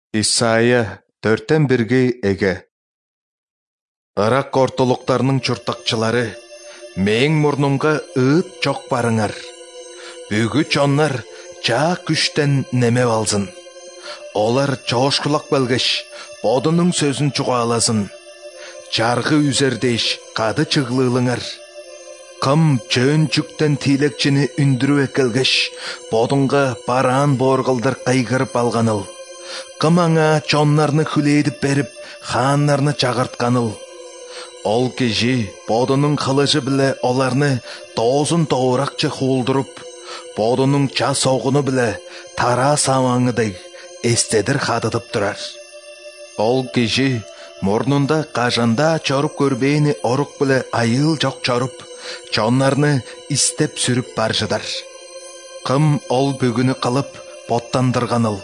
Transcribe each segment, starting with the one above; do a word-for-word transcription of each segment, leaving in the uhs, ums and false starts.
Исайя төрттен бірге эге. Ырак ортолуктарның чуртакчылары, мең мурнумга ыыт чок барыңар. Бүгү чоннар чаа күштен неме алзын. Олар чоошкулак белгеш, бодунун сөзүн чугааласын. Чаргы үзердеш кады чыглылыңар. Кым чөөн чүктен тилекчини үндүрүп экелгеш, бодунга бараан боорголдор кайгырып алганыл. Кым аңа чоннарны хүлейдип берип, хааннарны чагыртканыл. Ол кижи бодунун кылыжы биле оларны тоозун тооракчы хуулдуруп, бодунун ча согуну биле тара сабаңыдай эстедир хадытып турар. Ол кижи мурнунда кажанда чоруп көрбейни орук биле айыл жок чоруп, чоннарны истеп сүрүп баржыдар. Кым ол бүгүнү кылып боттандырганыл.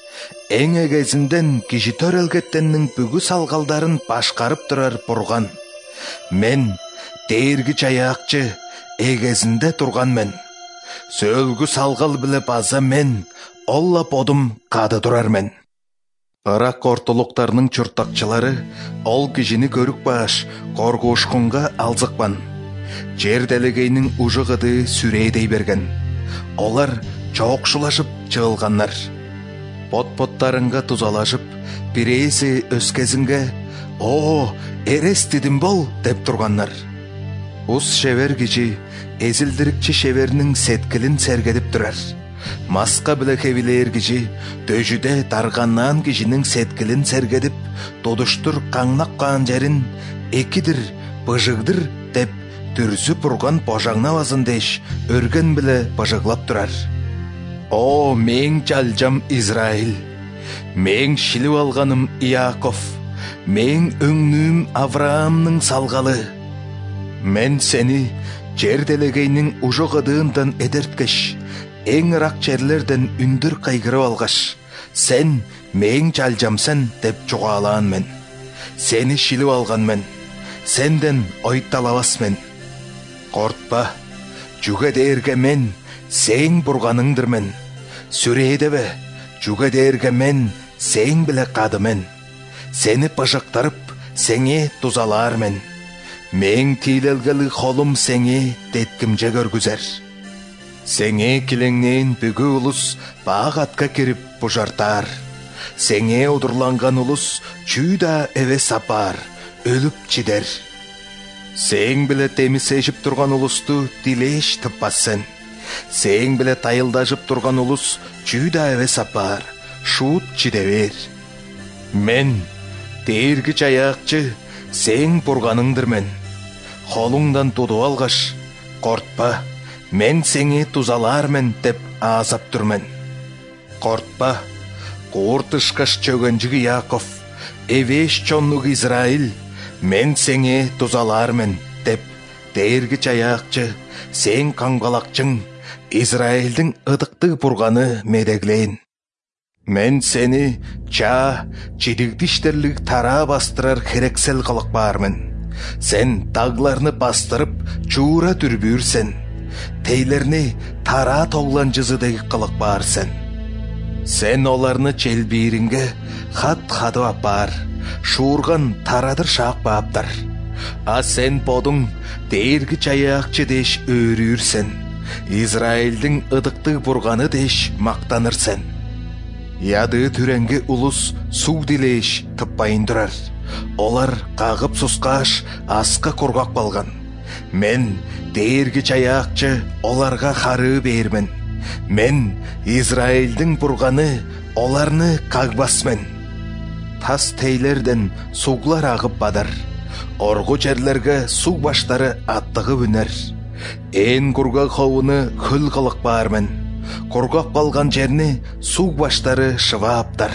Эң эгезинден киши төрөлгеттеннин бүгү салгалдарын башкарып турар бурган. Мен дээрги чаяакчы эгезинде турган мен. Сөөлгү салгал биле база мен, олла бодум кады турар мен. Ырак ортолуктарнын чуртакчылары ол кишини көрүк баш коргуушкунга алзыкпан. Жер делегейнин ужугыды сүрейдей берген. Олар чоокшулашып чыгылганнар. Пот-поттарынга тузалашып, бирээси өскезинге «О, эрестидим бол!» деп турганнар. Ус шевер кичи эзилдирикчи шевернин сеткилин сергедип турар. Маска биле хевилер кичи дөжүдө тарганнан кишинин сеткилин сергедип, тодуштур каңнак каан жерин экидир, быжыгдыр деп түрзүп урган божаңнабазын деш өрген биле быжыглап турар. О, мең жалжам Израиль, мең шилип алганым Иаков, мең өңнүүм Авраамның салгалы. Мен сени жер делегейнин ужугыдыындан эдерткеш, эң ырак жерлерден үндүр кайгырып алгаш, сен мең жалжамсен деп чугаалаан мен. Сени шилип алган мен, сенден ойтталабас мен. Кортпа, жүгө дээрге мен сең бурганыңдыр мен. Сүрейдебе, жүгө дээрге мен сең биле кады мен. Сени быжыктырып, сеңе тузалаар мен. Мең тийлелгели холум сеңе теткимже көргүзер. Сеңе килеңнен бүгү улус баак атка кирип бужартаар. Сеңе удурланган улус чүйда эве сапар, өлүп чидер. Сең биле темисешип турган улусту дилеш тыппасын. Сең биле тайылдашып турган улус чүйда эве сапар, шуут чидебер. Мен, дээрги чаяакчы, сең бурганыңдыр мен. Холуңдан тудуп алгаш, кортпа, мен сеңи тузалаар мен деп аазап турмен. Кортпа, кууртышкаш чөгөнжүгү Иаков, эвеш чоннуг Израиль, мен сеңе тузалаар мен деп дээрги чаяакчы, сең каңгалакчың, Израилдин ыдыкты бурганы медеглейин. Мен сени чаа чидигдиштерлик тара бастырар херексел кылык баармын. Сен тагларны бастырып чуура түрбүүрсен, тейлерни тара тогланжызыдеги кылык баарсен. Сен оларны челбиринге хат хадып апар, шуурган тарадыр шаак бааптар. А сен бодуң дээрги чаяакчы деш өөрүүрсен, Израилдин ыдыкты бурганы деш мактанырсен. Яды түренге улус суу дилеш тыппайын турар. Олар кагып сускаш аска кургак балган. Мен дээрги чаяакчы оларга хары бермен. Мен Израилдин бурганы оларны кагбасмен. Тас тейлерден суглар агып бадар. Оргу жерлерге суу баштары аттыгып үнер. Эн кургак ховуны хөл кылык баармын. Кургак балган жерни суу баштары шывааптар.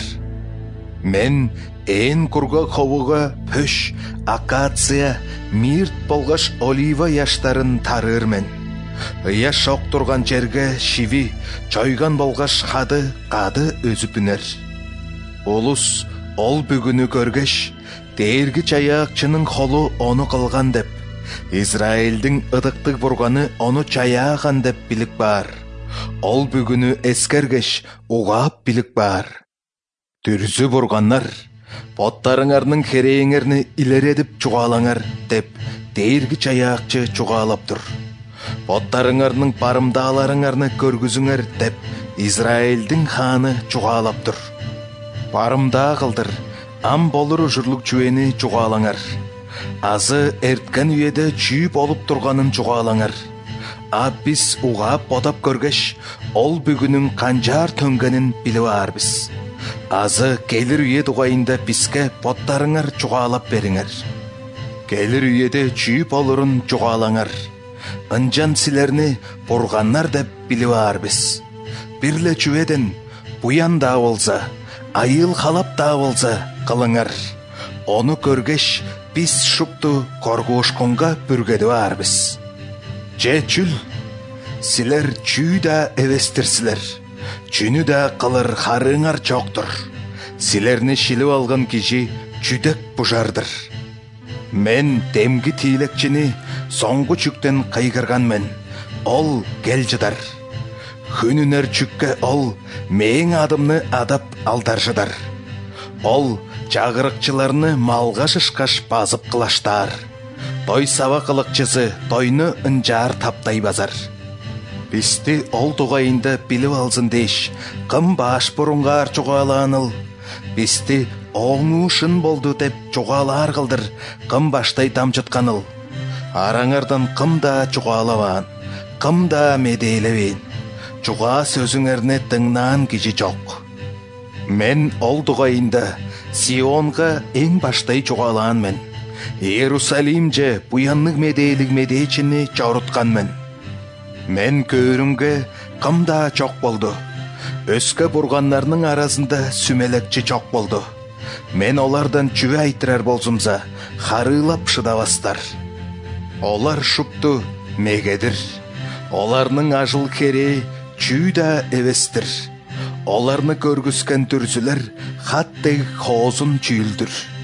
Мен эн кургак ховуга пөш, акация, мирт болгаш олива яштарын тарырмын. Ыя шок турган жерге шиви, чойган болгаш хады кады өзүп үнер. Улус ол бүгүнү көргеш, дээрги чаяакчынын холу ону кылган деп, Израилдин ыдыктык бурганы ону чаяаган деп билик бар. Ол бүгүнү эскергеш угаап билик бар. Түрзі бұрғаннар, поттарыңарның херейіңерні илередіп чуғалаңар деп, дейіргі чаяқчы чуғалап тұр. Поттарыңарның парымдаларыңарны көргізіңер деп, Израильдің ханы чуғалап тұр. Парымда қылдыр, ам болыр ұжырлық чуені чуғалаңар. Азы әрткен үйеді чүй болып тұрғанын чуғалаңар. А біз уғап бодап көргеш, ол бүгінің қанжар төңгенін білі арбіз. Азы келір үйе дуғайында бізге поттарыңар чуғалап беріңер. Келір үйеде чүй болырын чуғалаңар. Înjan сілерні бұрғаннар деп білі арбіз. Бірлі чуеден бұян да болса, айыл халап да болса қылыңар. Оны көргеш біз шыпту қорғушқынға бүргеді арбіз. Же чүл, сілер чүй да әвестірсілер. Чүні да қылыр харыңар жоқтыр. Сілерні шілі алған кежі чүдек бұжардыр. Мен демгі тилекчіні соңғы чүктен қайғырған мен. Ол кел жыдар. Хүнінер чүкке ол мейін адымны адап алдаржыдар. Ол жағырықчыларны малға шышқаш базып қылаштар. Той сава қылықчысы тойны үнжар таптай базар. Бісті ол туғайында біліп алсын дейш, қым баш бұрынғар чуғаланыл. Бісті оңу шын болды деп чуғалар қылдыр, қым баштай тамчытқаныл. Араңардан қым да чуғалаван, қым да медейлевен. Чуға сөзіңерне тыңнан кежі жоқ. Мен ол туғайында Сионға ең баштай чуғалан мен. Иерусалимже бұянлық медейлік медейчіні чаурытқан мен. Мен көрінге қым да чоқ болды. Өскі бұрғанларының арасында сүмелекчі чоқ болды. Мен олардан чүве айтырар болсымза, харылап шыдавастар. Олар шупту мегедір. Оларның ажыл кере чүй да әвестір. Оларны көргіскен түрсілер хаттeg хозын чүйілдір.